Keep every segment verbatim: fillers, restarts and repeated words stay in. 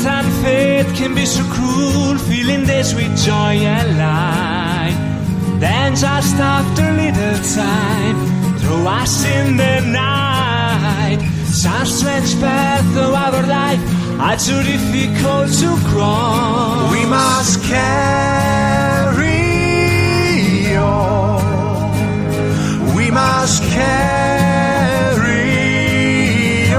and fate can be so cruel, feeling this with joy and light. Then just after a little time, throw us in the night. Some strange path through our life are too difficult to cross. We must carry on. We must carry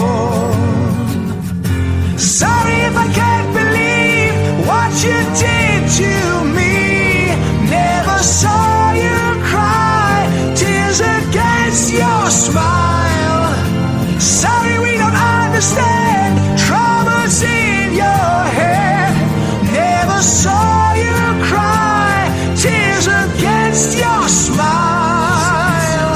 on. Sorry if I can't believe what you did to me. Never saw you cry, tears against your smile. Sorry we don't understand troubles in your head. Never saw you cry, tears against your smile.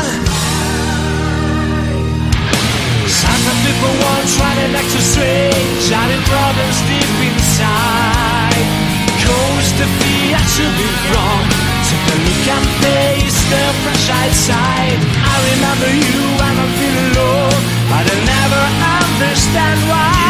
Sometimes people won't try to act so strange, hiding problems deep inside. Cause the fear to be wrong, take a look and face the fresh outside. I remember you when I'm feeling low, but I'll never understand why.